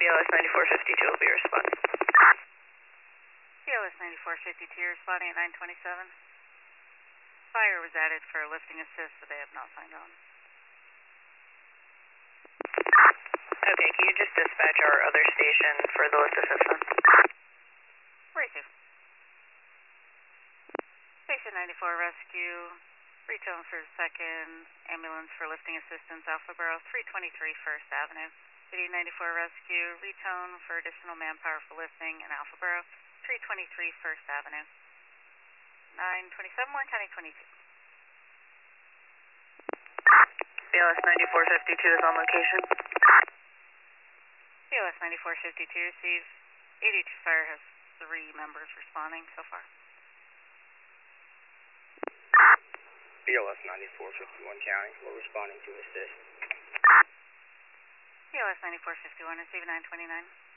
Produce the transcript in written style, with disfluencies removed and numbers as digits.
BLS 9452 will be responding. BLS 9452 responding at 927. Fire was added for lifting assist, but they have not signed on. Okay, can you just dispatch our other station for the lift assistance? Right to. Station 94 rescue, retone for second, ambulance for lifting assistance, Alpha Borough 323 First Avenue. City 94 rescue, retone for additional manpower for lifting in Alpha Borough 323 First Avenue. 927 Warren County 22. BLS 9452 is on location. BLS 9452 receives 82 Fire has 3 members responding so far. BLS 9451 County, we're responding to assist. BLS 9451 receive 929.